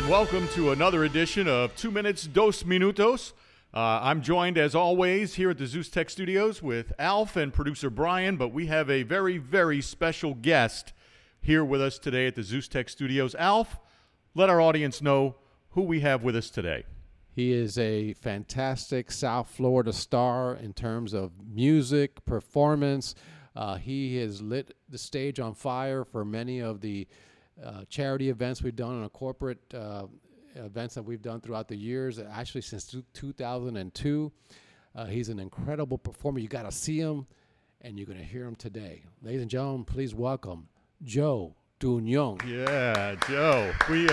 welcome to another edition of 2 Minutes, Dos Minutos. I'm joined, as always, here at the Zeus Tech Studios with Alf and producer Brian, but we have a very, very special guest here with us today at the Zeus Tech Studios. Alf, let our audience know who we have with us today. He is a fantastic South Florida star in terms of music, performance. He has lit the stage on fire for many of the charity events we've done and corporate events that we've done throughout the years, actually since 2002. He's an incredible performer. You got to see him, and you're going to hear him today. Ladies and gentlemen, please welcome Joe Dunyon. Yeah, Joe.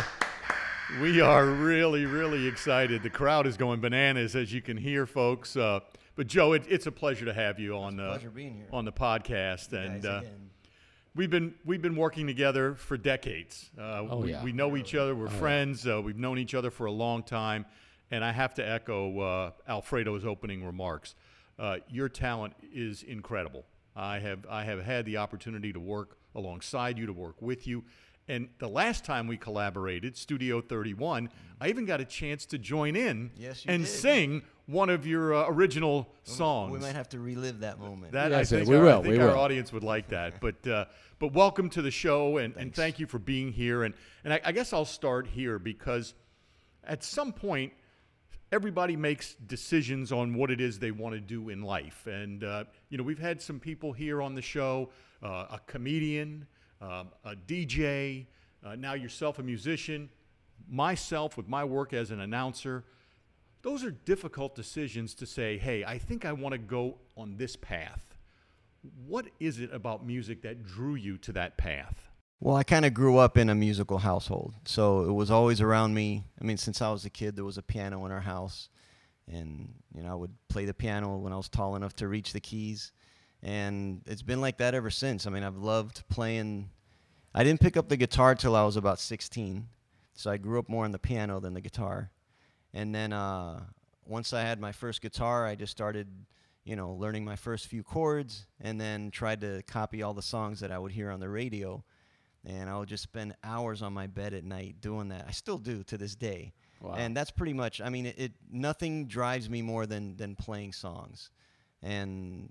We are really, really excited. The crowd is going bananas, as you can hear, folks. But Joe, it's a pleasure to have you on the podcast, and we've been working together for decades. We know each other. We're friends. We've known each other for a long time, and I have to echo Alfredo's opening remarks. Your talent is incredible. I have had the opportunity to work alongside you, to work with you. And the last time we collaborated, Studio 31, I even got a chance to join in and sing one of your original songs. We might have to relive that moment. I think our audience would like that. But welcome to the show, and thank you for being here. And I guess I'll start here because at some point, everybody makes decisions on what it is they want to do in life. And, we've had some people here on the show, a comedian, a DJ, now yourself a musician, myself with my work as an announcer. Those are difficult decisions to say, hey, I think I want to go on this path. What is it about music that drew you to that path? Well, I kind of grew up in a musical household, so it was always around me. I mean, since I was a kid, there was a piano in our house, and I would play the piano when I was tall enough to reach the keys. And it's been like that ever since. I mean, I've loved playing. I didn't pick up the guitar till I was about 16, so I grew up more on the piano than the guitar. And then once I had my first guitar, I just started, learning my first few chords, and then tried to copy all the songs that I would hear on the radio. And I would just spend hours on my bed at night doing that. I still do to this day. Wow. And that's pretty much, I mean, nothing drives me more than playing songs. And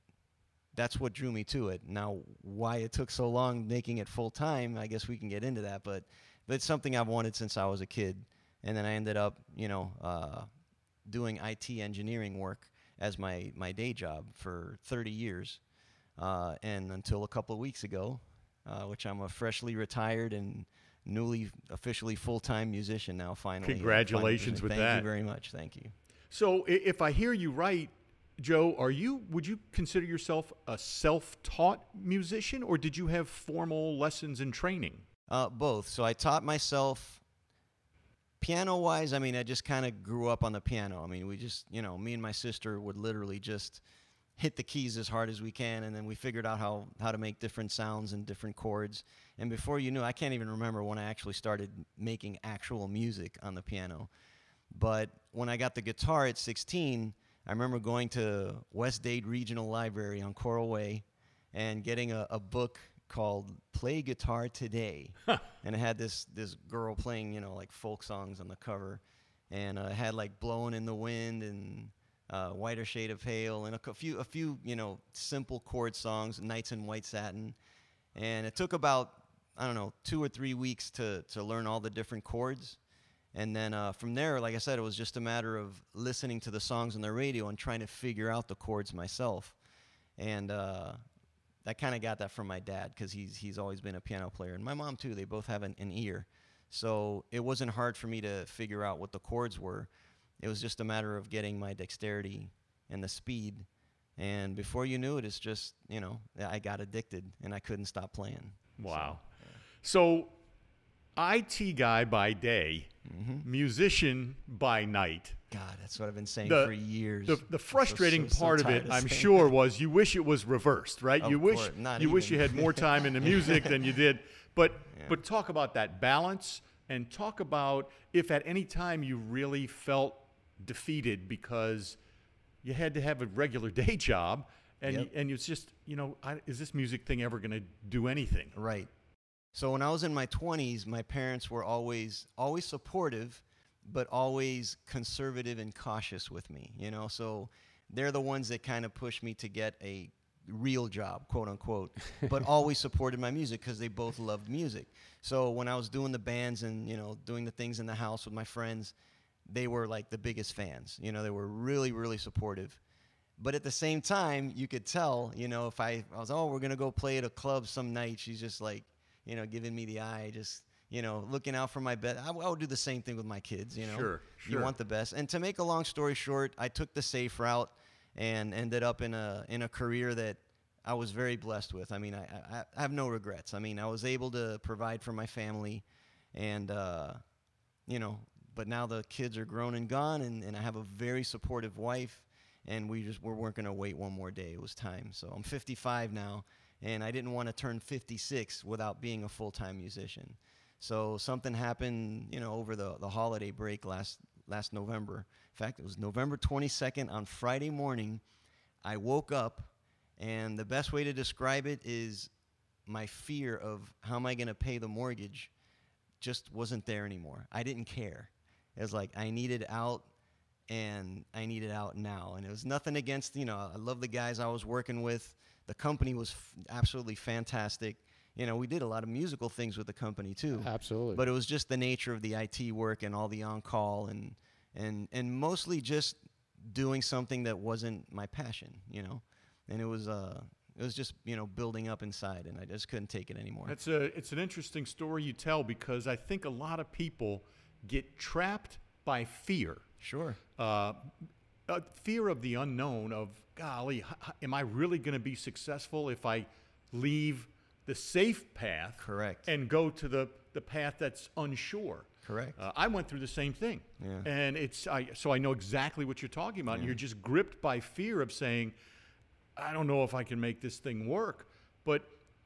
that's what drew me to it. Now, why it took so long making it full time, I guess we can get into that. But it's something I've wanted since I was a kid. And then I ended up, doing IT engineering work as my day job for 30 years. And until a couple of weeks ago, which I'm a freshly retired and newly officially full-time musician now, finally. Congratulations with that. Thank you very much. Thank you. So if I hear you right, Joe, would you consider yourself a self-taught musician, or did you have formal lessons and training? Both. So I taught myself piano-wise. I mean, I just kind of grew up on the piano. I mean, we just, me and my sister would literally just hit the keys as hard as we can, and then we figured out how to make different sounds and different chords. And before you knew, I can't even remember when I actually started making actual music on the piano. But when I got the guitar at 16, I remember going to West Dade Regional Library on Coral Way and getting a book called Play Guitar Today. And it had this girl playing, like folk songs on the cover. And it had like Blowing in the Wind and Whiter Shade of Pale and a few simple chord songs, Nights in White Satin. And it took about, 2 or 3 weeks to learn all the different chords. And then from there, like I said, it was just a matter of listening to the songs on the radio and trying to figure out the chords myself. And I kind of got that from my dad because he's always been a piano player. And my mom, too. They both have an ear. So it wasn't hard for me to figure out what the chords were. It was just a matter of getting my dexterity and the speed. And before you knew it, it's just, I got addicted, and I couldn't stop playing. Wow. So IT guy by day, musician by night. God, that's what I've been saying for years. The frustrating part of it, I'm sure, was you wish it was reversed, right? You wish you had more time in the music than you did. But talk about that balance, and talk about if at any time you really felt defeated because you had to have a regular day job, and it's just, is this music thing ever going to do anything? Right. So when I was in my 20s, my parents were always supportive, but always conservative and cautious with me, you know? So they're the ones that kind of pushed me to get a real job, quote unquote, but always supported my music because they both loved music. So when I was doing the bands and, you know, doing the things in the house with my friends, they were like the biggest fans. You know, they were really, really supportive. But at the same time, you could tell, you know, if I was, oh, we're going to go play at a club some night, she's just like, you know, giving me the eye, just, you know, looking out for my best. I would do the same thing with my kids, you know. Sure. You want the best. And to make a long story short, I took the safe route and ended up in a career that I was very blessed with. I mean, I have no regrets. I mean, I was able to provide for my family and, you know, but now the kids are grown and gone, and I have a very supportive wife, and we weren't going to wait one more day. It was time. So I'm 55 now, and I didn't want to turn 56 without being a full-time musician. So something happened, you know, over the holiday break last November. In fact, it was November 22nd on Friday morning. I woke up, and the best way to describe it is my fear of how am I going to pay the mortgage just wasn't there anymore. I didn't care. It was like I needed out, and I needed out now. And it was nothing against, you know, I love the guys I was working with. The company was absolutely fantastic. You know, we did a lot of musical things with the company too. Absolutely. But it was just the nature of the IT work and all the on-call and mostly just doing something that wasn't my passion, you know. And it was just, you know, building up inside, and I just couldn't take it anymore. It's an interesting story you tell, because I think a lot of people get trapped by fear. Sure. Fear of the unknown, of, golly, am I really going to be successful if I leave the safe path? Correct. And go to the path that's unsure? Correct. I went through the same thing. Yeah. And so I know exactly what you're talking about. Yeah. And you're just gripped by fear of saying, I don't know if I can make this thing work. But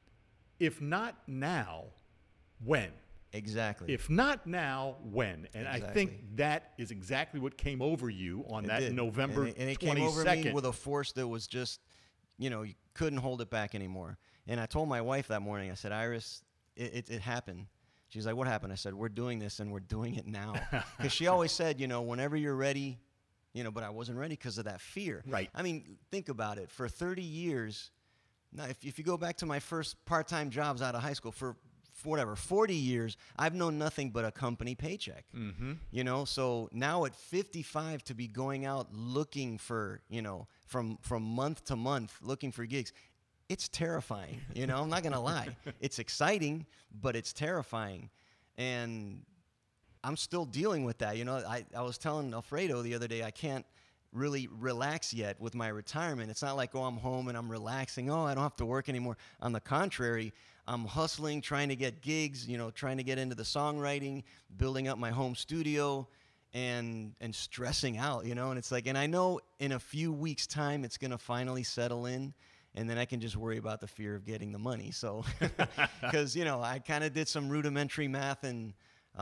if not now, when? Exactly. If not now, when? And Exactly. I think that is exactly what came over you on that did. November 22nd. And it came over me with a force that was just, you know, you couldn't hold it back anymore. And I told my wife that morning, I said, Iris, it happened. She's like, what happened? I said, we're doing this, and we're doing it now. Because she always said, you know, whenever you're ready, you know, but I wasn't ready because of that fear. Right. I mean, think about it. For 30 years, now if you go back to my first part-time jobs out of high school, for whatever, 40 years, I've known nothing but a company paycheck. Mm-hmm. You know, so now at 55 to be going out looking for, you know, from month to month, looking for gigs, it's terrifying. You know, I'm not going to lie. It's exciting, but it's terrifying. And I'm still dealing with that. You know, I was telling Alfredo the other day, I can't really relax yet with my retirement. It's not like, oh, I'm home and I'm relaxing. Oh, I don't have to work anymore. On the contrary, I'm hustling, trying to get gigs, you know, trying to get into the songwriting, building up my home studio, and stressing out, you know. And it's like, and I know in a few weeks' time it's going to finally settle in, and then I can just worry about the fear of getting the money. So, because, you know, I kind of did some rudimentary math, and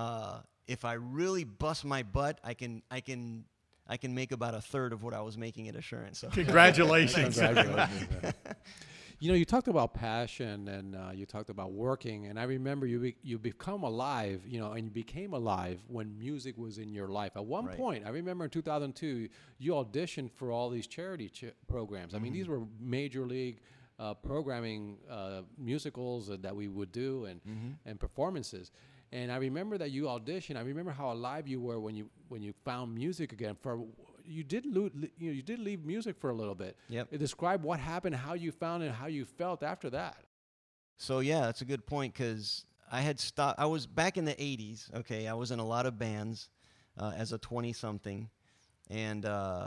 if I really bust my butt, I can make about a third of what I was making at Assurance. So. Congratulations. Congratulations. You know, you talked about passion, and you talked about working, and I remember you become alive, you know, and you became alive when music was in your life. At one point, I remember in 2002, you auditioned for all these charity programs. I mean, these were major league programming musicals that we would do and performances. And I remember that you auditioned. I remember how alive you were when you found music again. You did leave music for a little bit. Yep. Describe what happened, how you found it, how you felt after that. So yeah, that's a good point, because I had stopped. I was back in the 80s. Okay, I was in a lot of bands as a 20-something, and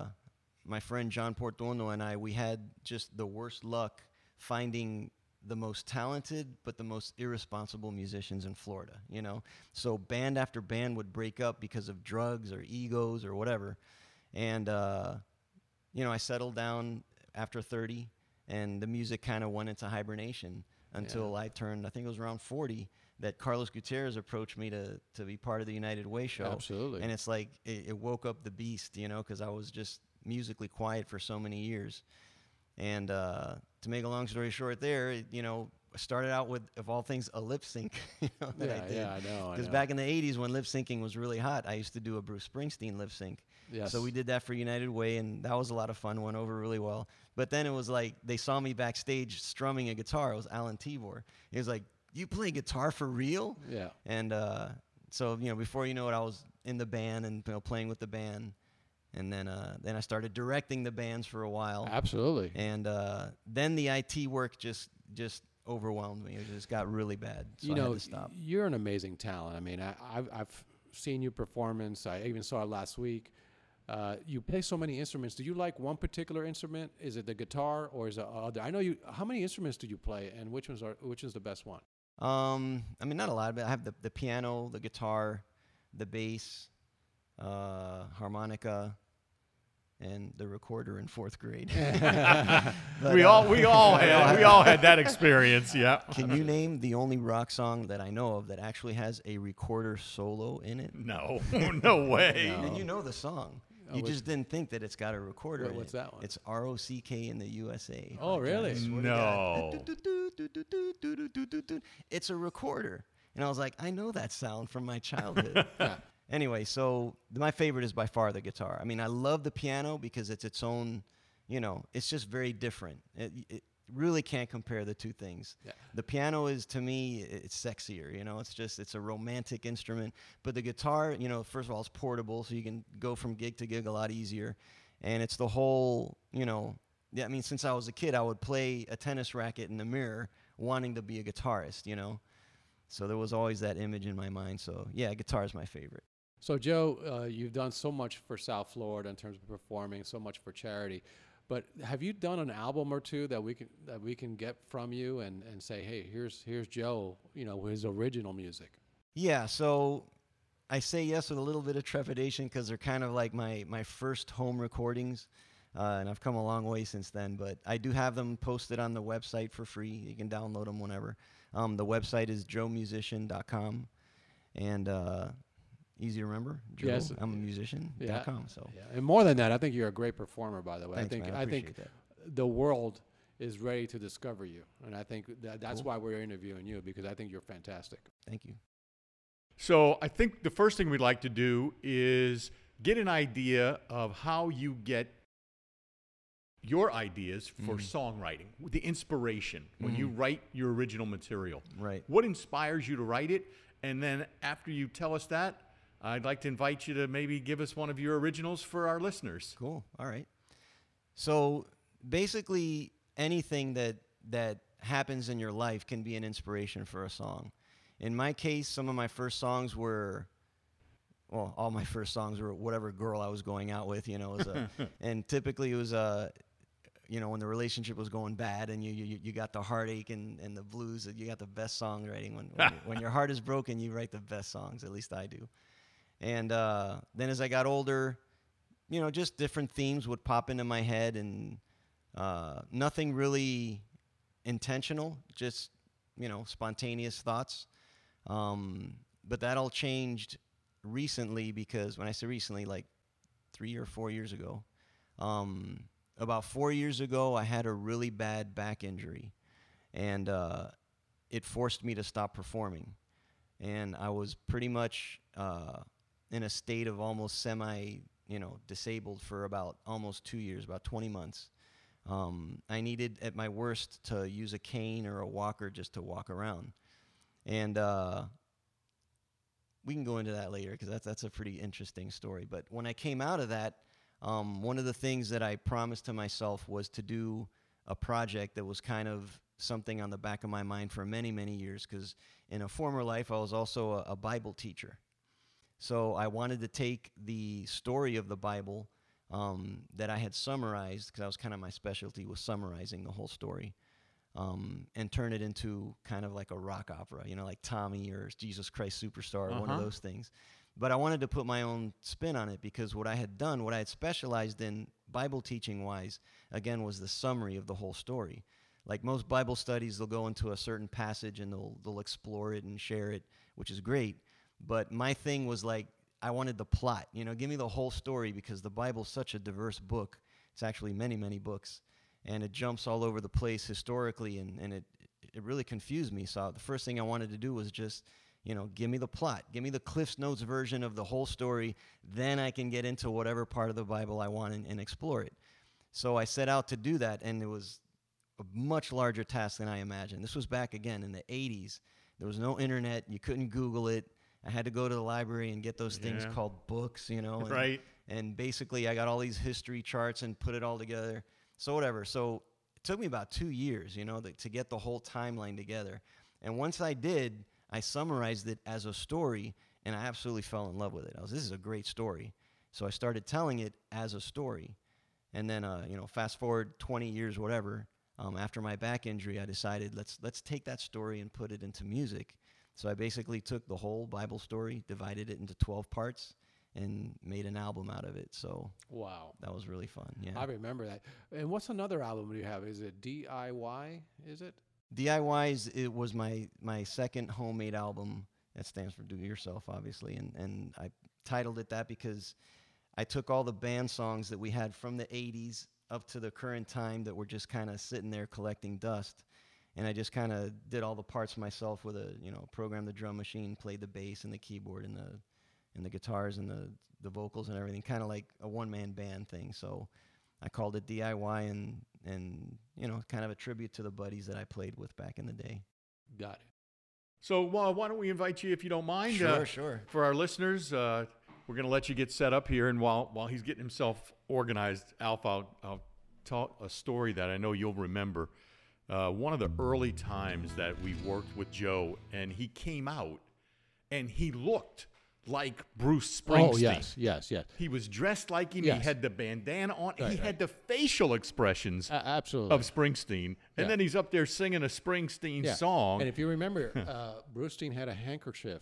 my friend John Portono and I, we had just the worst luck finding the most talented but the most irresponsible musicians in Florida, you know. So band after band would break up because of drugs or egos or whatever. And, you know, I settled down after 30, and the music kind of went into hibernation until I turned, I think it was around 40, that Carlos Gutierrez approached me to be part of the United Way show. Absolutely. And it's like, it woke up the beast, you know, because I was just musically quiet for so many years. And to make a long story short there, you know, started out with, of all things, a lip sync. You know, that I did. Yeah, I know. Because back in the 80s when lip syncing was really hot, I used to do a Bruce Springsteen lip sync. Yes. So we did that for United Way, and that was a lot of fun, went over really well. But then it was like they saw me backstage strumming a guitar. It was Alan Tibor. He was like, "You play guitar for real?" Yeah. And so, you know, before you know it, I was in the band and, you know, playing with the band. And then I started directing the bands for a while. Absolutely. And then the IT work just overwhelmed me. It just got really bad. So I had to stop. You're an amazing talent. I mean, I've seen you performance. I even saw it last week. You play so many instruments. Do you like one particular instrument? Is it the guitar or is it other? I know you. How many instruments do you play, and which is the best one? I mean, not a lot, but I have the piano, the guitar, the bass, harmonica, and the recorder in 4th grade. But, we all had that experience. Yeah. Can you name the only rock song that I know of that actually has a recorder solo in it? No, no way. No. And you know the song. You just didn't think that it's got a recorder in what's it. that one? It's ROCK in the USA. Oh, really? No. It's a recorder. And I was like, I know that sound from my childhood. Anyway, so my favorite is by far the guitar. I mean, I love the piano because it's its own, you know, it's just very different. It really can't compare the two things. Yeah. The piano is, to me, it's sexier, you know, it's a romantic instrument. But the guitar, you know, first of all, it's portable, so you can go from gig to gig a lot easier. And it's the whole, you know, I mean, since I was a kid, I would play a tennis racket in the mirror wanting to be a guitarist, you know. So there was always that image in my mind. So, yeah, guitar is my favorite. So, Joe, you've done so much for South Florida in terms of performing, so much for charity. But have you done an album or two that we can get from you and say, hey, here's Joe, you know, his original music? Yeah, so I say yes with a little bit of trepidation because they're kind of like my first home recordings, and I've come a long way since then. But I do have them posted on the website for free. You can download them whenever. The website is joemusician.com, and easy to remember. Joe, yes, I'm a musician.com. So yeah. And more than that, I think you're a great performer. By the way, Thanks, man. I think that. The world is ready to discover you, and I think that's why we're interviewing you, because I think you're fantastic. Thank you. So I think the first thing we'd like to do is get an idea of how you get your ideas for songwriting, the inspiration when you write your original material. Right. What inspires you to write it? And then after you tell us that, I'd like to invite you to maybe give us one of your originals for our listeners. Cool. All right. So basically anything that happens in your life can be an inspiration for a song. In my case, some of my first songs were, well, all my first songs were whatever girl I was going out with, you know, and typically it was you know, when the relationship was going bad and you got the heartache and the blues, you got the best songwriting. When your heart is broken, you write the best songs. At least I do. And then as I got older, you know, just different themes would pop into my head, and nothing really intentional, just, you know, spontaneous thoughts. But that all changed recently, because when I say recently, like 3 or 4 years ago, about 4 years ago, I had a really bad back injury, and it forced me to stop performing. And I was pretty much in a state of almost disabled for about almost 2 years, about 20 months. I needed, at my worst, to use a cane or a walker just to walk around. And we can go into that later, because that's a pretty interesting story. But when I came out of that, one of the things that I promised to myself was to do a project that was kind of something on the back of my mind for many, many years, because in a former life I was also a Bible teacher. So I wanted to take the story of the Bible that I had summarized, because that was kind of my specialty, was summarizing the whole story, and turn it into kind of like a rock opera, you know, like Tommy or Jesus Christ Superstar, or one of those things. But I wanted to put my own spin on it, because what I had done, what I had specialized in Bible teaching-wise, again, was the summary of the whole story. Like most Bible studies, they'll go into a certain passage and they'll explore it and share it, which is great. But my thing was like, I wanted the plot. You know, give me the whole story, because the Bible's such a diverse book. It's actually many, many books. And it jumps all over the place historically, and it it really confused me. So the first thing I wanted to do was just, give me the plot, give me the Cliff's Notes version of the whole story. Then I can get into whatever part of the Bible I want and explore it. So I set out to do that, and it was a much larger task than I imagined. This was back again in the 80s. There was no internet. You couldn't Google it. I had to go to the library and get those things called books, and, right. And basically I got all these history charts and put it all together. So whatever. So it took me about 2 years, to get the whole timeline together. And once I did, I summarized it as a story, and I absolutely fell in love with it. This is a great story. So I started telling it as a story. And then, fast forward 20 years, whatever, after my back injury, I decided let's take that story and put it into music. So I basically took the whole Bible story, divided it into 12 parts, and made an album out of it. So wow, that was really fun. Yeah, I remember that. And what's another album you have? Is it DIY? Is it DIY's? It was my second homemade album. That stands for Do It Yourself, obviously, and I titled it that because I took all the band songs that we had from the 80s up to the current time that were just kind of sitting there collecting dust. And I just kind of did all the parts myself with programmed the drum machine, played the bass and the keyboard and the guitars and the vocals and everything, kind of like a one-man band thing. So I called it DIY and kind of a tribute to the buddies that I played with back in the day. Got it. So why don't we invite you, if you don't mind? Sure. For our listeners, we're going to let you get set up here. And while he's getting himself organized, Alf, I'll tell a story that I know you'll remember. One of the early times that we worked with Joe, and he came out, and he looked like Bruce Springsteen. Oh, yes. He was dressed like him. Yes. He had the bandana on. Right, he had the facial expressions absolutely of Springsteen. And then he's up there singing a Springsteen song. And if you remember, Bruce Springsteen had a handkerchief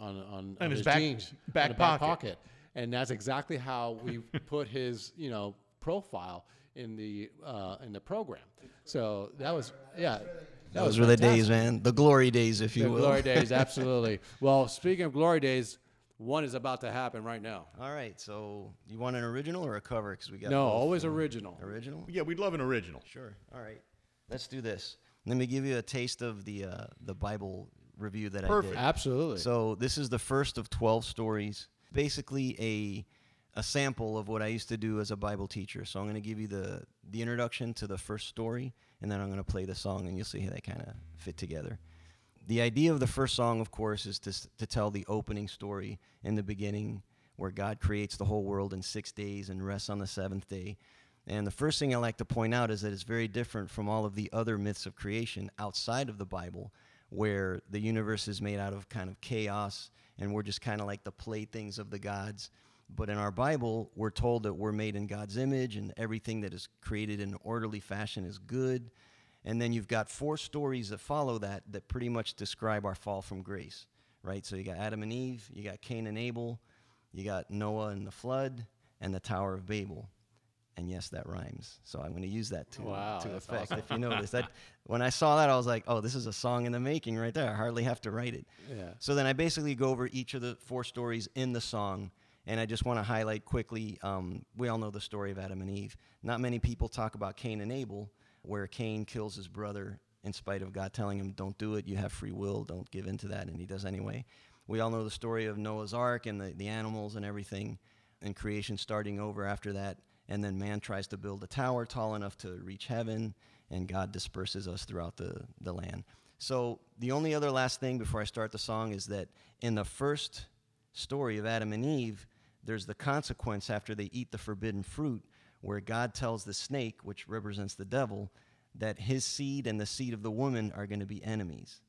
on his jeans, back pocket. And that's exactly how we put his, profile in the program. So that was, Those were the days, man. The glory days, if you will. The glory days, absolutely. Well, speaking of glory days, one is about to happen right now. All right. So you want an original or a cover? Because we got no, both. Always original. Original? Yeah, we'd love an original. Sure. All right. Let's do this. Let me give you a taste of the Bible review that I did. Absolutely. So this is the first of 12 stories. Basically a sample of what I used to do as a Bible teacher. So I'm going to give you the introduction to the first story, and then I'm going to play the song, and you'll see how they kind of fit together. The idea of the first song, of course, is to tell the opening story in the beginning where God creates the whole world in 6 days and rests on the seventh day. And the first thing I like to point out is that it's very different from all of the other myths of creation outside of the Bible, where the universe is made out of kind of chaos, and we're just kind of like the playthings of the gods. But in our Bible, we're told that we're made in God's image, and everything that is created in an orderly fashion is good. And then you've got 4 stories that follow that pretty much describe our fall from grace, right? So you got Adam and Eve, you got Cain and Abel, you got Noah and the flood, and the Tower of Babel. And yes, that rhymes. So I'm going to use that to effect. Awesome. If you notice that, when I saw that, I was like, oh, this is a song in the making right there. I hardly have to write it. Yeah. So then I basically go over each of the 4 stories in the song. And I just want to highlight quickly, we all know the story of Adam and Eve. Not many people talk about Cain and Abel, where Cain kills his brother in spite of God telling him, don't do it, you have free will, don't give in to that, and he does anyway. We all know the story of Noah's Ark and the animals and everything, and creation starting over after that. And then man tries to build a tower tall enough to reach heaven, and God disperses us throughout the land. So the only other last thing before I start the song is that in the first story of Adam and Eve, there's the consequence after they eat the forbidden fruit, where God tells the snake, which represents the devil, that his seed and the seed of the woman are going to be enemies.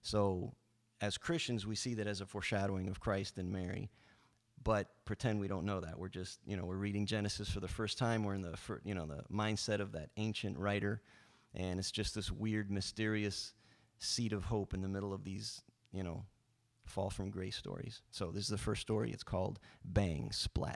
So as Christians, we see that as a foreshadowing of Christ and Mary. But pretend we don't know that. We're just, we're reading Genesis for the first time. We're in the mindset of that ancient writer. And it's just this weird, mysterious seed of hope in the middle of these, fall from grace stories. So this is the first story. It's called Bang Splat.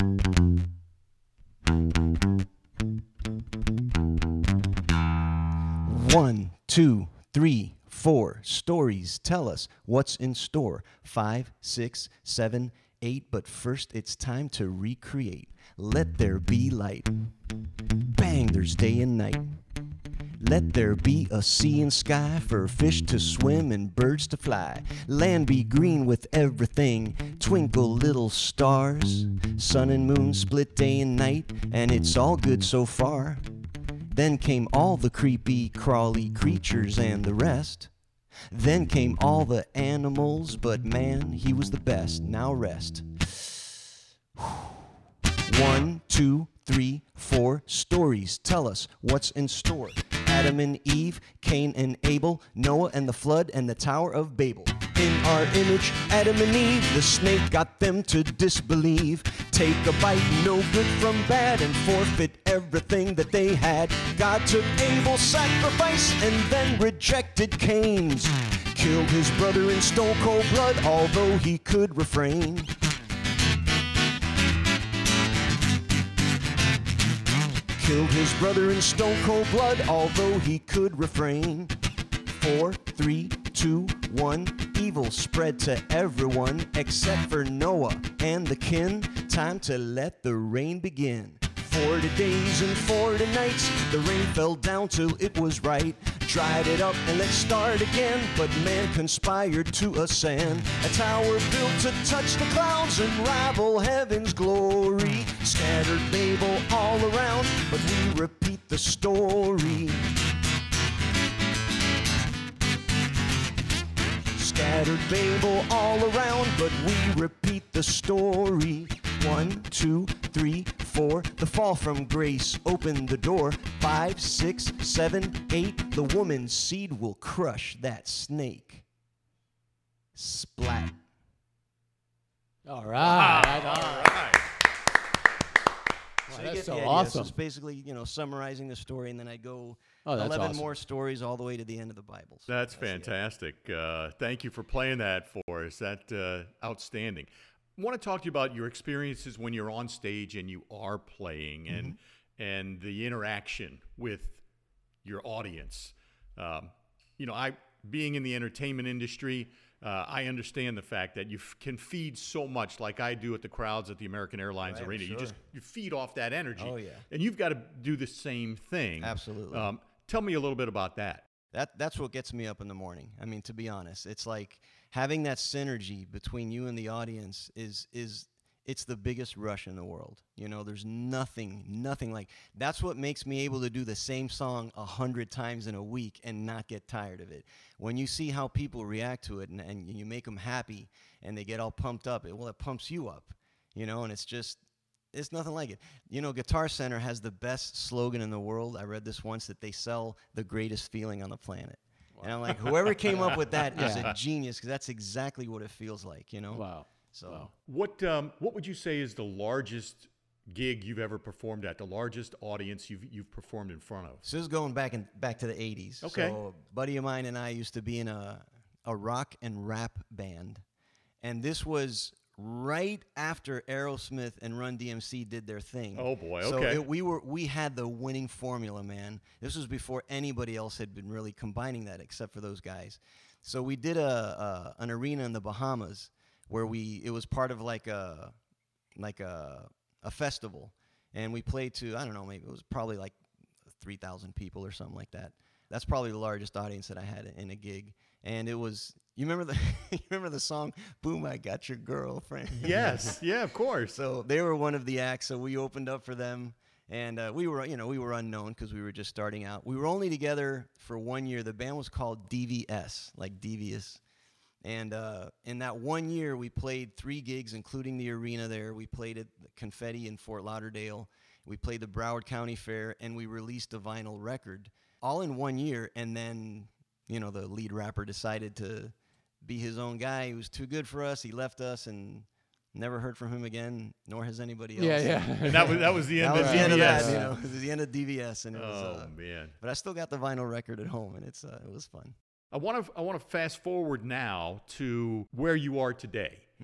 One, two, three, four. Stories tell us what's in store. 5, 6, 7, 8. But first it's time to recreate. Let there be light. Bang, there's day and night. Let there be a sea and sky for fish to swim and birds to fly. Land be green with everything. Twinkle little stars. Sun and moon split day and night. And it's all good so far. Then came all the creepy, crawly creatures and the rest. Then came all the animals, but man, he was the best. Now rest. 1, 2, 3, 4. Stories tell us what's in store. Adam and Eve, Cain and Abel, Noah and the flood, and the Tower of Babel. In our image, Adam and Eve, the snake got them to disbelieve. Take a bite, no good from bad, and forfeit everything that they had. God took Abel's sacrifice and then rejected Cain's. Killed his brother in stone cold blood, although he could refrain. Killed his brother in stone cold blood, although he could refrain. 4, 3, 2, 1. Evil spread to everyone except for Noah and the kin. Time to let the rain begin. 40 days and 40 nights, the rain fell down till it was right. Dried it up and let's start again, but man conspired to ascend. A tower built to touch the clouds and rival heaven's glory. Scattered Babel all around, but we repeat the story. Scattered Babel all around, but we repeat the story. 1, 2, 3, 4. The fall from grace opened the door. 5, 6, 7, 8. The woman's seed will crush that snake. Splat. All right. All right. Wow, So that's so idea. awesome. So it's basically, summarizing the story, and then I'd go That's 11 awesome. more stories all the way to the end of the Bible. So That's the idea. fantastic. Thank you for playing that for us. That outstanding. I want to talk to you about your experiences when you're on stage and you are playing, and the interaction with your audience. I being in the entertainment industry, I understand the fact that you can feed so much, like I do at the crowds at the American Airlines Right, Arena. sure. You feed off that energy. Oh, yeah. And you've got to do the same thing. Absolutely. Tell me a little bit about that. That's what gets me up in the morning. I mean, to be honest, it's like having that synergy between you and the audience it's the biggest rush in the world. There's nothing like. That's what makes me able to do the same song 100 times in a week and not get tired of it. When you see how people react to it and you make them happy and they get all pumped up, it pumps you up, and it's nothing like it. Guitar Center has the best slogan in the world. I read this once, that they sell the greatest feeling on the planet. Wow. And I'm like, whoever came up with that is a genius, because that's exactly what it feels like, Wow. So What would you say is the largest gig you've ever performed at? The largest audience you've performed in front of? So this is going back to the 80s. Okay. So a buddy of mine and I used to be in a rock and rap band, and this was right after Aerosmith and Run DMC did their thing. Oh boy, So okay. we had the winning formula, man. This was before anybody else had been really combining that, except for those guys. So we did an arena in the Bahamas where it was part of like a festival, and we played to, I don't know, maybe it was probably like 3,000 people or something like that. That's probably the largest audience that I had in a gig. And it was, you remember the song, Boom, I Got Your Girlfriend? Yes, yeah, of course. So they were one of the acts, so we opened up for them. And we were unknown because we were just starting out. We were only together for 1 year. The band was called DVS, like Devious. And in that 1 year, we played 3 gigs, including the arena there. We played at Confetti in Fort Lauderdale. We played the Broward County Fair, and we released a vinyl record, all in 1 year. And then, the lead rapper decided to be his own guy. He was too good for us. He left us and never heard from him again, nor has anybody else. Yeah. And that was the end That of was the end of DVS. that, it was the end of DVS. And it was, Oh man. but I still got the vinyl record at home, and it was fun. I want to fast forward now to where you are today.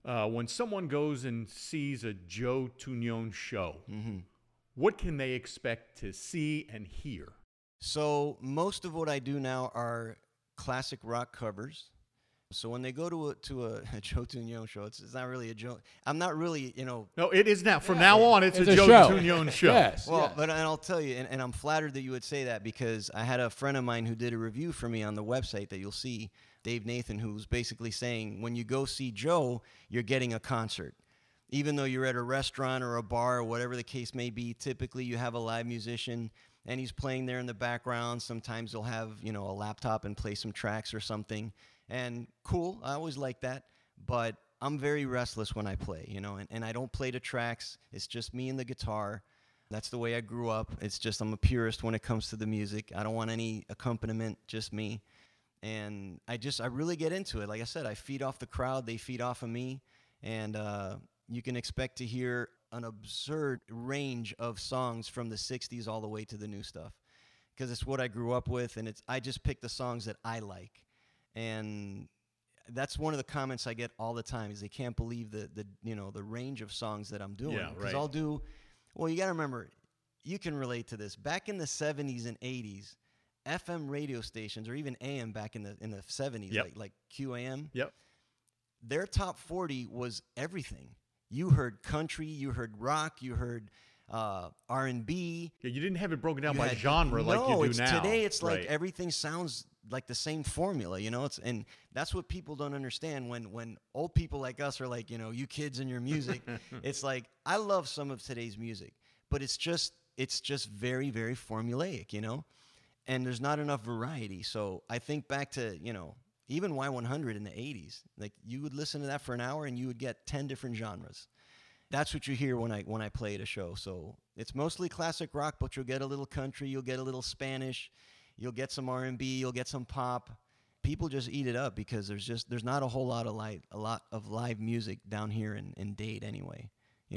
when someone goes and sees a Joe Tugnon show, Mm-hmm. what can they expect to see and hear? So most of what I do now are classic rock covers. So when they go to a Joe Tugnon show, it's not really a Joe. I'm not really, No, it is now. From now on, it's a Joe show. Tugnon show. Yes. Well, but and I'll tell you, and I'm flattered that you would say that, because I had a friend of mine who did a review for me on the website that you'll see, Dave Nathan, who's basically saying when you go see Joe, you're getting a concert. Even though you're at a restaurant or a bar or whatever the case may be, typically you have a live musician and he's playing there in the background. Sometimes he'll have, a laptop and play some tracks or something. And cool, I always like that. But I'm very restless when I play, and I don't play to tracks. It's just me and the guitar. That's the way I grew up. It's just I'm a purist when it comes to the music. I don't want any accompaniment, just me. And I really get into it. Like I said, I feed off the crowd. They feed off of me. And you can expect to hear an absurd range of songs from the 60s all the way to the new stuff, because it's what I grew up with, and I just pick the songs that I like. And that's one of the comments I get all the time, is they can't believe the range of songs that I'm doing. Yeah, right. Because well, you got to remember, you can relate to this. Back in the 70s and 80s, FM radio stations, or even AM back in the 70s, Yep. like QAM, Yep. their top 40 was everything. You heard country, you heard rock, you heard R&B. Yeah, you didn't have it broken down You by had- genre like you do now. Today it's like Right. everything sounds like the same formula, and that's what people don't understand when old people like us are like, you kids and your music. It's like, I love some of today's music, but it's just very, very formulaic, and there's not enough variety. So I think back to, even Y100 in the 80s, like you would listen to that for an hour and you would get 10 different genres. That's what you hear when I play at a show. So it's mostly classic rock, but you'll get a little country, you'll get a little Spanish, you'll get some R&B, you'll get some pop. People just eat it up because there's not a whole lot of live music down here in Dade anyway,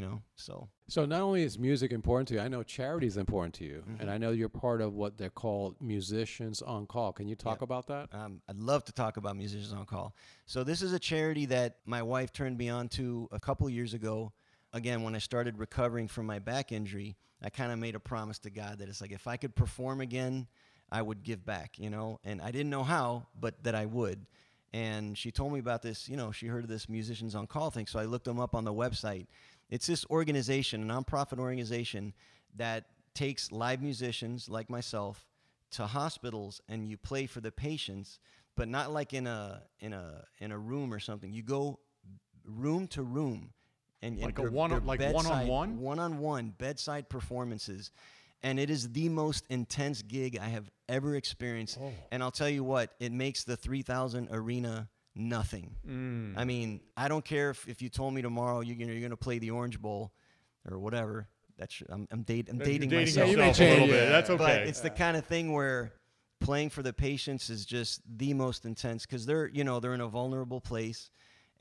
So not only is music important to you, I know charity is important to you, Mm-hmm. and I know you're part of what they're called Musicians on Call. Can you talk about that? I'd love to talk about Musicians on Call. So this is a charity that my wife turned me on to a couple years ago. Again, when I started recovering from my back injury, I kind of made a promise to God that it's like, if I could perform again, I would give back, and I didn't know how, but that I would. And she told me about this, she heard of this Musicians on Call thing, so I looked them up on the website. It's this organization, a nonprofit organization that takes live musicians like myself to hospitals, and you play for the patients, but not like in a room or something. You go room to room, and Like they're one-on-one? one-on-one bedside performances. And it is the most intense gig I have ever experienced. Oh. And I'll tell you what, it makes the 3,000 arena nothing. I mean, I don't care if you told me tomorrow you're going to play the Orange Bowl or whatever. I'm dating myself. yourself You may a little change bit. it. That's okay. But it's the kind of thing where playing for the patients is just the most intense, because they're in a vulnerable place,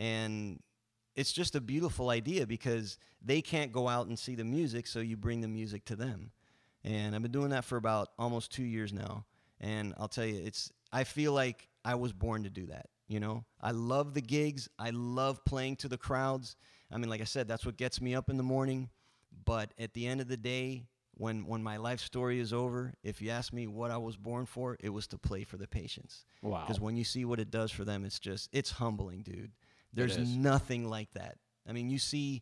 and it's just a beautiful idea because they can't go out and see the music, so you bring the music to them. And I've been doing that for about almost 2 years now. And I'll tell you, I feel like I was born to do that. I love the gigs. I love playing to the crowds. I mean, like I said, that's what gets me up in the morning. But at the end of the day, when my life story is over, if you ask me what I was born for, it was to play for the patients. Wow. Because when you see what it does for them, it's humbling, dude. There's is. nothing like that. I mean, you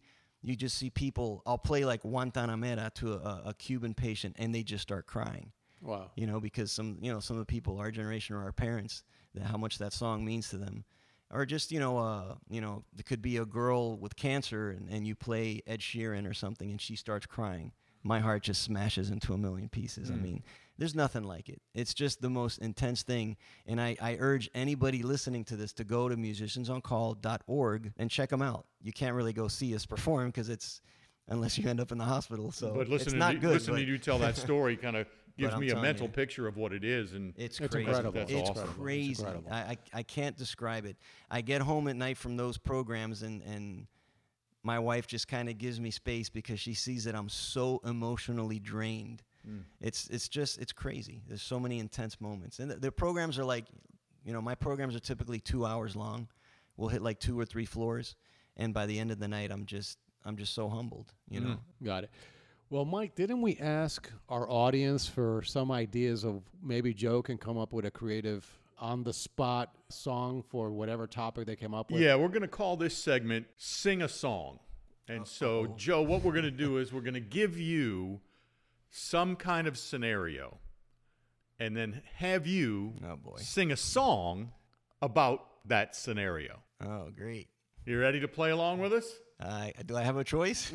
just see people. I'll play like Guantanamera to a Cuban patient, and they just start crying. Wow. Because some of the people, our generation or our parents, how much that song means to them, or just there could be a girl with cancer, and you play Ed Sheeran or something, and she starts crying. My heart just smashes into a million pieces. I mean, there's nothing like it. It's just the most intense thing. And I urge anybody listening to this to go to musiciansoncall.org and check them out. You can't really go see us perform because unless you end up in the hospital. So But it's not good. listening to you tell that story kind of gives I'm me a telling mental you. picture of what it is. And It's It's crazy. incredible. That's It's awesome. crazy. It's incredible. I can't describe it. I get home at night from those programs, and my wife just kind of gives me space because she sees that I'm so emotionally drained. It's crazy. There's so many intense moments. And the programs are like, my programs are typically 2 hours long. We'll hit like 2 or 3 floors. and by the end of the night, I'm just so humbled, you know. Got it. Well, Mike, didn't we ask our audience for some ideas of maybe Joe can come up with a creative on-the-spot song for whatever topic they came up with? Yeah, we're going to call this segment Sing a Song. And so, Joe, what we're going to do is we're going to give you some kind of scenario and then have you sing a song about that scenario. Oh, great. You ready to play along with us? Do I have a choice?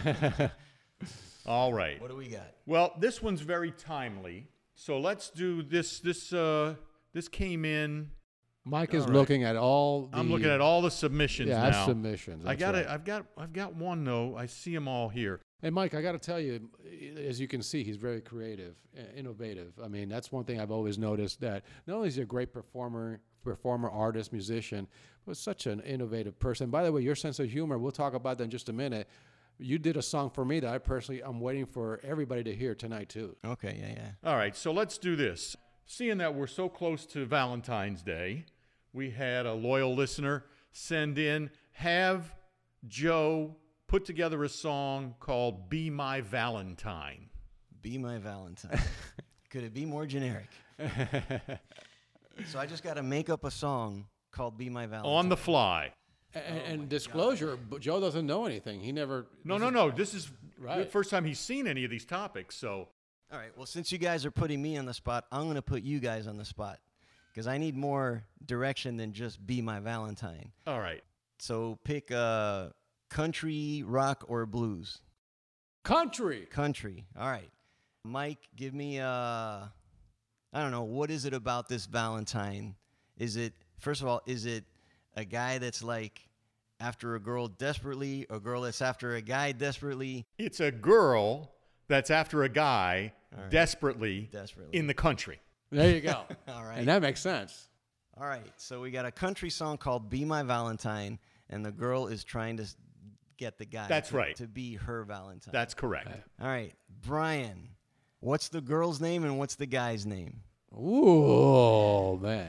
All right. What do we got? Well, this one's very timely. So let's do this. This came in. Mike is looking at all. I'm looking at all the submissions now. Yeah, submissions. I've got one though. I see them all here. And Mike, I got to tell you, as you can see, he's very creative, innovative. I mean, that's one thing I've always noticed, that not only is he a great performer, artist, musician, but such an innovative person. By the way, your sense of humor, we'll talk about that in just a minute. You did a song for me that I'm waiting for everybody to hear tonight too. Okay, yeah. All right, so let's do this. Seeing that we're so close to Valentine's Day, we had a loyal listener send in, have Joe put together a song called Be My Valentine. Be My Valentine. Could it be more generic? So I just got to make up a song called Be My Valentine. On the fly. And disclosure, but Joe doesn't know anything. He never. No. This is the first time he's seen any of these topics. So, all right. Well, since you guys are putting me on the spot, I'm going to put you guys on the spot because I need more direction than just Be My Valentine. All right. So pick country, rock, or blues. Country. All right. Mike, give me I don't know. What is it about this Valentine? First of all, is it a guy that's like after a girl desperately, a girl that's after a guy desperately? It's a girl that's after a guy desperately in the country. There you go. All right. And that makes sense. All right. So we got a country song called Be My Valentine, and the girl is trying to get the guy to be her Valentine. That's correct. All right. Brian, what's the girl's name and what's the guy's name? Ooh, man.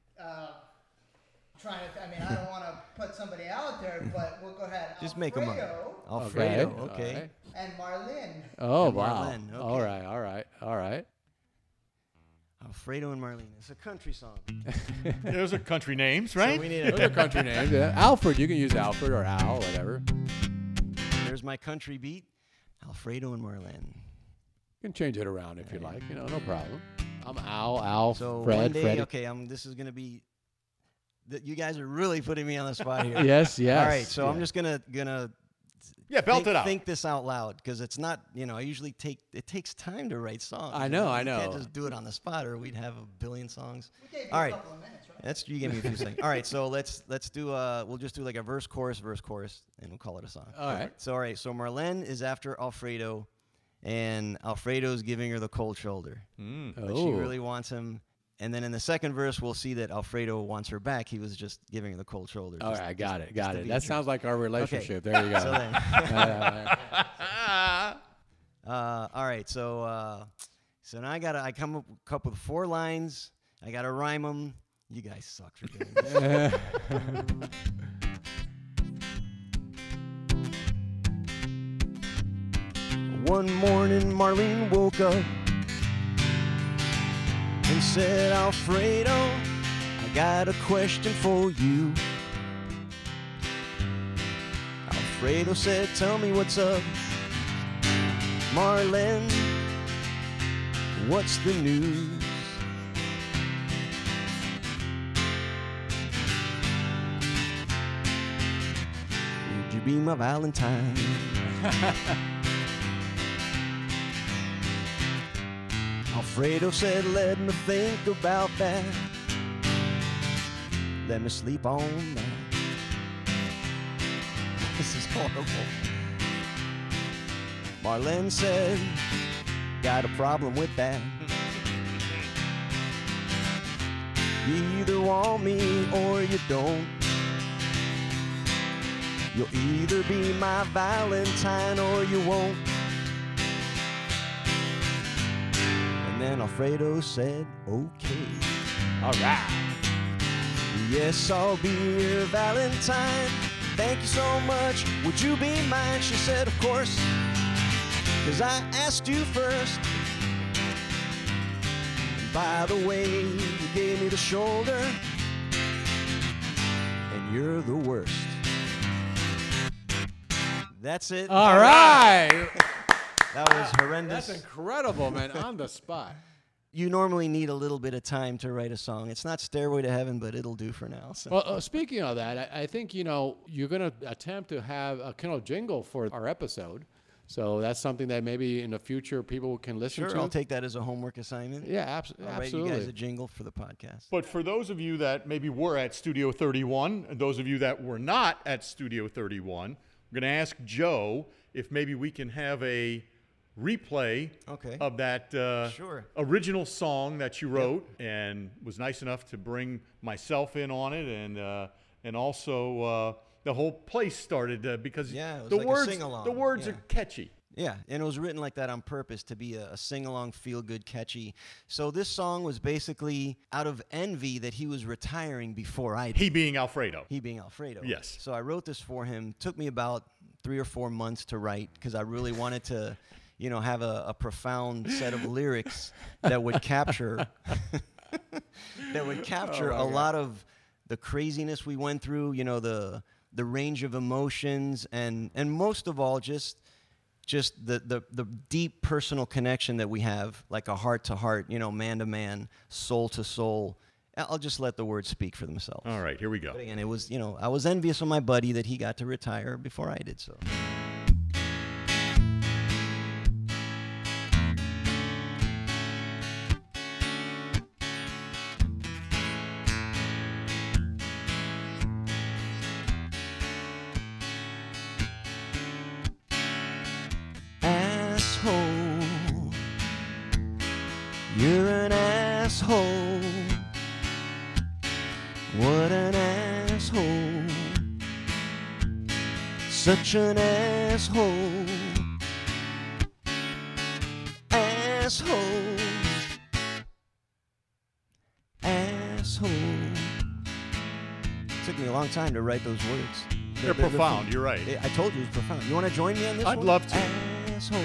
I don't want to put somebody out there, but we'll go ahead. Just make them up. Alfredo, okay. And Marlene. Oh, wow. Marlene, okay. All right. Alfredo and Marlene. It's a country song. Those are country names, right? So we need Those are country names. Yeah. Alfred, you can use Alfred or Al, whatever. There's my country beat. Alfredo and Marlene. You can change it around if you like. No problem. I'm Al, so Fred, one day, Freddie. okay, this is going to be... You guys are really putting me on the spot here. Yes. All right, so I'm just gonna belt it out. Think this out loud because it's not. I usually it takes time to write songs. I know. You can't just do it on the spot, or we'd have a billion songs. We gave you All a right, couple of minutes, right? you gave me a few seconds. All right, so let's do. We'll just do like a verse, chorus, and we'll call it a song. All right. So Marlene is after Alfredo, and Alfredo's giving her the cold shoulder. But she really wants him. And then in the second verse, we'll see that Alfredo wants her back. He was just giving her the cold shoulder. All right, got it. That sounds like our relationship. Okay. There you go. So then, all right, so now I come up with 4 lines. I gotta rhyme them. You guys suck for doing this. One morning, Marlene woke up and said, Alfredo, I got a question for you. Alfredo said, tell me what's up. Marlene, what's the news? Would you be my Valentine? Alfredo said, let me think about that. Let me sleep on that. This is horrible. Marlene said, got a problem with that. You either want me or you don't. You'll either be my Valentine or you won't. And then Alfredo said, okay. All right. Yes, I'll be your Valentine. Thank you so much, would you be mine? She said, of course, 'cause I asked you first. And by the way, you gave me the shoulder, and you're the worst. That's it. All right. That was horrendous. That's incredible, man. On the spot. You normally need a little bit of time to write a song. It's not Stairway to Heaven, but it'll do for now. So. Well, speaking of that, I think, you're going to attempt to have a kind of jingle for our episode. So that's something that maybe in the future people can listen to. Sure, I'll take that as a homework assignment. Yeah, I'll absolutely. write you guys a jingle for the podcast. But for those of you that maybe were at Studio 31, and those of you that were not at Studio 31, we're going to ask Joe if maybe we can have a replay of that original song that you wrote, and was nice enough to bring myself in on it, and also the whole place started because the words are catchy. Yeah, and it was written like that on purpose to be a sing-along, feel-good, catchy. So this song was basically out of envy that he was retiring before I did. He being Alfredo. He being Alfredo. Yes. So I wrote this for him. Took me about 3 or 4 months to write because I really wanted to, have a profound set of lyrics that would capture a lot of the craziness we went through, the range of emotions, and most of all, just the deep personal connection that we have, like a heart to heart, man to man, soul to soul. I'll just let the words speak for themselves. All right, here we go. But again, it was, I was envious of my buddy that he got to retire before I did so. You're an asshole. What an asshole. Such an asshole. Asshole. Asshole. Took me a long time to write those words. They're profound, you're right. I told you it was profound. You want to join me on this one? I'd love to. Asshole.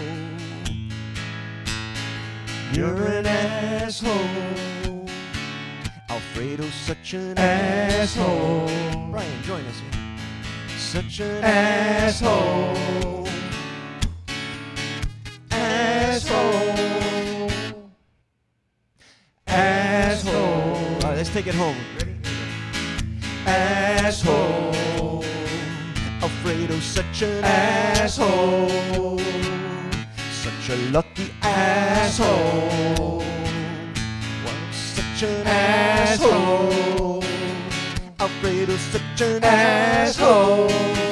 You're an asshole. Alfredo's such an asshole. Brian, join us here. Such an asshole. Asshole. Asshole. All right, let's take it home. Ready? Asshole. Alfredo's such an asshole. Such a lucky asshole. Was such an asshole. Alfredo's such an asshole.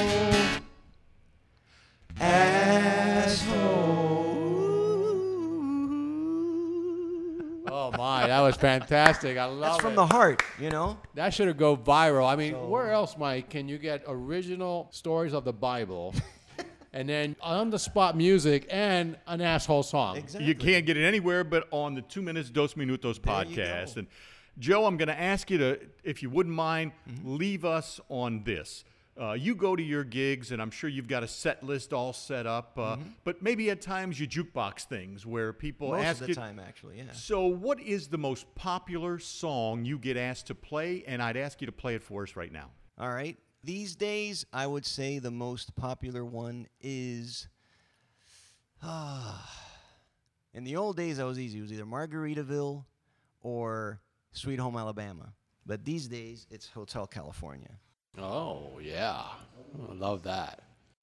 Oh my, that was fantastic. I love it. That's from the heart, That should have go viral. I mean, where else, Mike, can you get original stories of the Bible and then on-the-spot music and an asshole song? Exactly. You can't get it anywhere but on the 2 Minutes, Dos Minutos podcast. And Joe, I'm going to ask you to, if you wouldn't mind, leave us on this. You go to your gigs, and I'm sure you've got a set list all set up, but maybe at times you jukebox things where people ask you. Most of the time, actually, yeah. So what is the most popular song you get asked to play? And I'd ask you to play it for us right now. All right. These days, I would say the most popular one is... in the old days, that was easy. It was either Margaritaville or Sweet Home Alabama. But these days, it's Hotel California. Oh, yeah. I love that.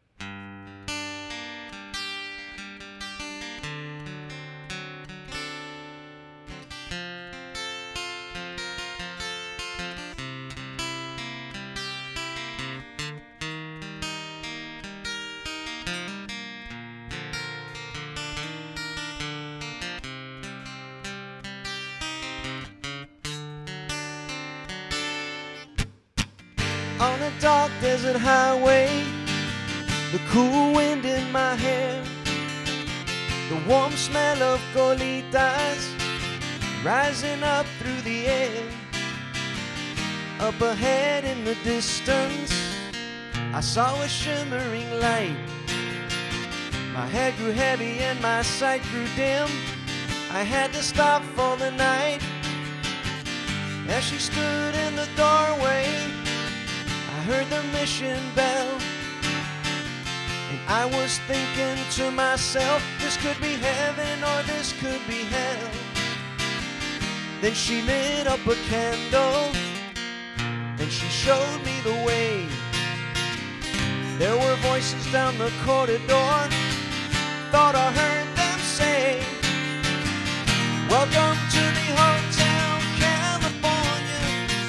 On a dark desert highway, the cool wind in my hair, the warm smell of colitas rising up through the air. Up ahead in the distance, I saw a shimmering light. My head grew heavy and my sight grew dim. I had to stop for the night. As she stood in the doorway, I heard the mission bell. And I was thinking to myself, this could be heaven or this could be hell. Then she lit up a candle and she showed me the way. There were voices down the corridor, thought I heard them say, welcome to the Hotel California.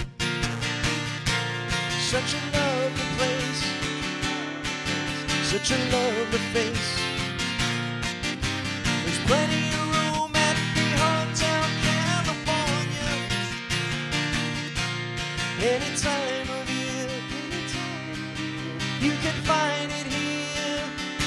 Such a lovely place, such a lovely face. There's plenty of room at the Hotel California. Any time of year, you can find it here.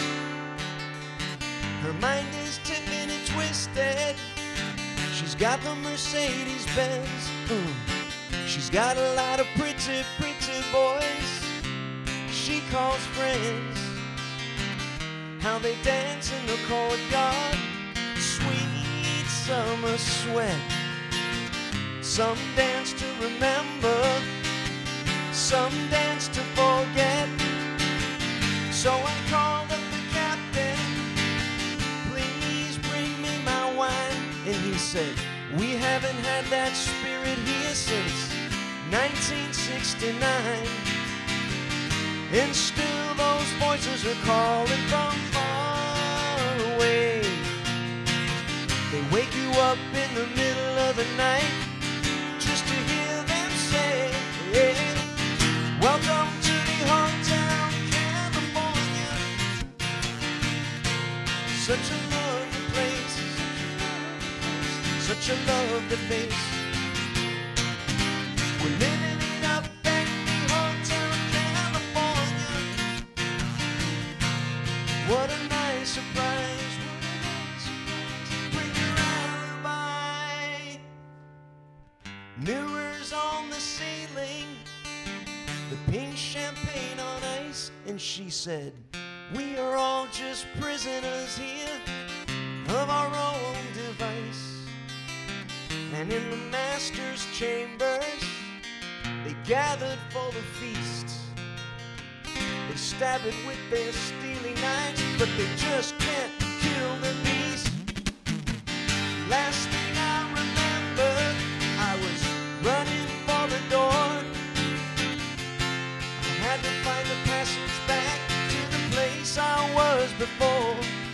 Her mind is tipping and twisted. She's got the Mercedes Benz. She's got a lot of pretty, pretty boys she calls friends. How they dance in the courtyard, sweet summer sweat. Some dance to remember, some dance to forget. So I called up the captain, please bring me my wine. And he said, we haven't had that spirit here since 1969. And still those voices are calling from far away. They wake you up in the middle of the night just to hear them say, yeah, welcome to the Hotel California. Such a lovely place, such a lovely face. We're living it up at the Hotel California. What a nice surprise, what a nice surprise. Bring your alibi. Mirrors on the ceiling, the pink champagne on ice. And she said, we are all just prisoners here of our own device. And in the master's chambers, they gathered for the feast. They stab it with their steely knives, but they just can't kill the beast. Last thing I remember, I was running for the door. I had to find the passage back to the place I was before.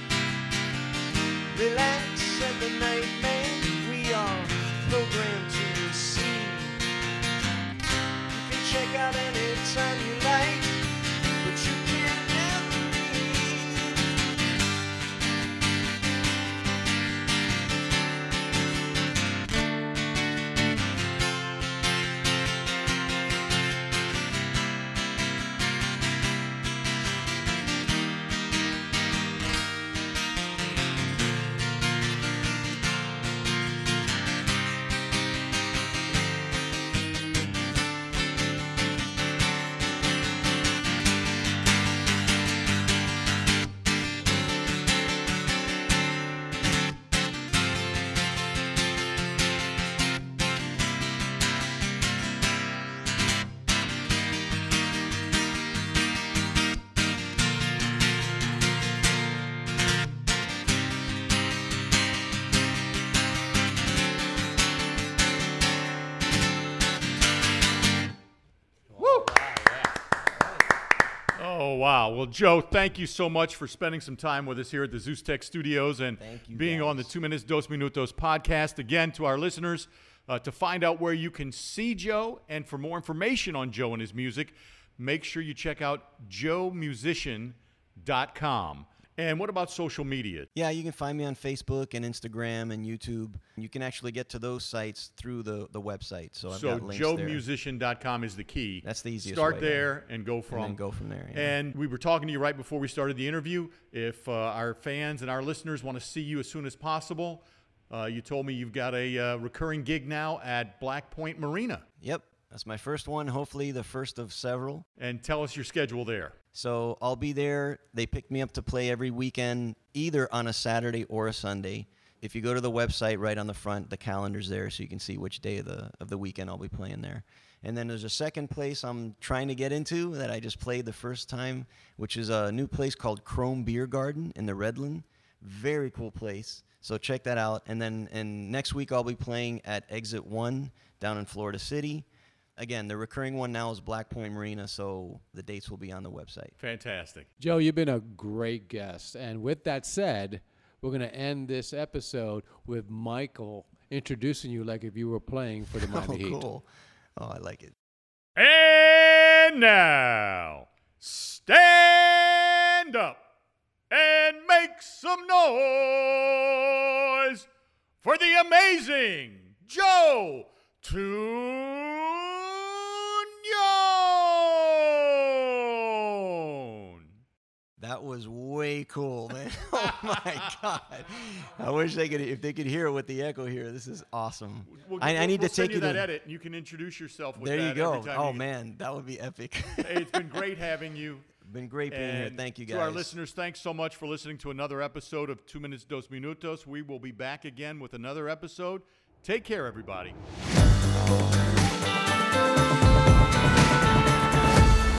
Relax, said the nightman, we are programmed to receive. You can check out anytime you like, but you can't never leave. Oh, wow. Well, Joe, thank you so much for spending some time with us here at the Zeus Tech Studios and being on the 2 Minutes Dos Minutos podcast. Again, to our listeners, to find out where you can see Joe and for more information on Joe and his music, make sure you check out joemusician.com. And what about social media? Yeah, you can find me on Facebook and Instagram and YouTube. You can actually get to those sites through the website. So I've got links there. joemusician.com is the key. That's the easiest Start way, there and go from. And then go from there. Yeah. And we were talking to you right before we started the interview. If our fans and our listeners want to see you as soon as possible, you told me you've got a recurring gig now at Black Point Marina. Yep. That's my first one, hopefully the first of several. And tell us your schedule there. So I'll be there. They pick me up to play every weekend, either on a Saturday or a Sunday. If you go to the website, right on the front, the calendar's there, so you can see which day of the weekend I'll be playing there. And then there's a second place I'm trying to get into that I just played the first time, which is a new place called Chrome Beer Garden in the Redland. Very cool place. So check that out. And then next week I'll be playing at Exit 1 down in Florida City. Again, the recurring one now is Black Point Marina, so the dates will be on the website. Fantastic. Joe, you've been a great guest. And with that said, we're going to end this episode with Michael introducing you like if you were playing for the Miami Heat. Cool. Oh, I like it. And now, stand up and make some noise for the amazing Joe Tunion. That was way cool, man. Oh my God. I wish if they could hear it with the echo here. This is awesome. I need to take you that edit, and you can introduce yourself with there that. You go. Every time oh man, that would be epic. Hey, it's been great having you. Been great being here. Thank you, guys. To our listeners, thanks so much for listening to another episode of 2 Minutes Dos Minutos. We will be back again with another episode. Take care, everybody.